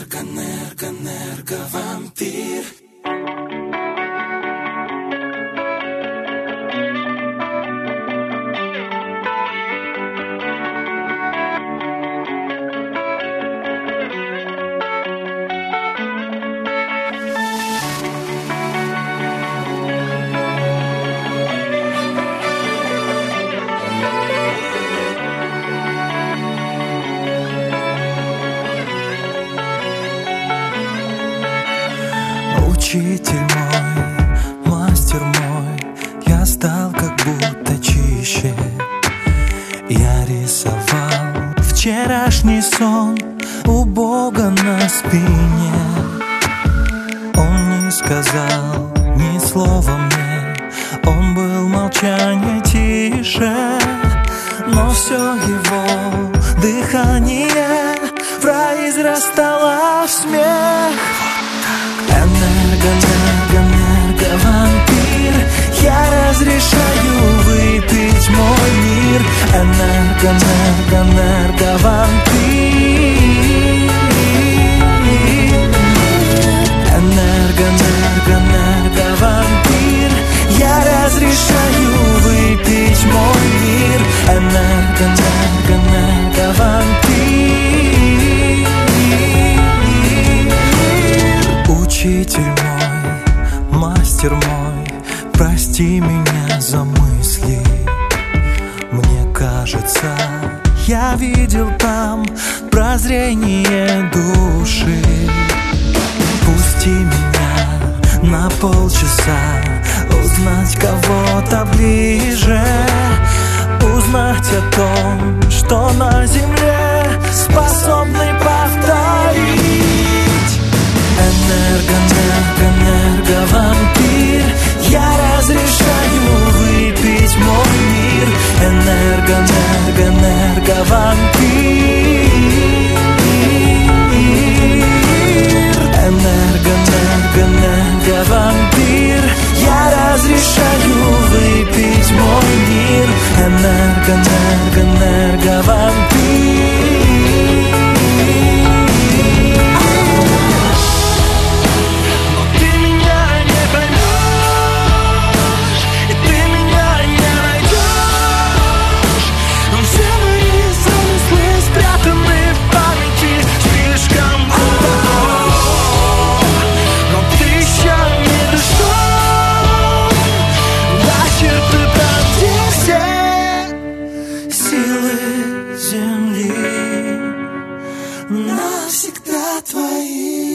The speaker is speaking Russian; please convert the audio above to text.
Энерговампир. Учитель мой, мастер мой, я стал как будто чище. Я рисовал вчерашний сон у Бога на спине. Он не сказал ни слова мне, он был молчание тише, но все его дыхание произрастало в смех. Энерговампир, я разрешаю выпить мой мир. Энерговампир, энерговампир, я разрешаю выпить мой мир. Энерговампир, учитель мой, мастер мой, прости меня за мысли. Мне кажется, я видел там прозрение души. Пусти меня на полчаса узнать кого-то ближе, узнать о том, что на земле способны повторить. Энерговампир, я разрешаю выпить мой мир. Энерговампир, энерговампир, я разрешаю выпить мой мир. Энерговампир. Навсегда твои.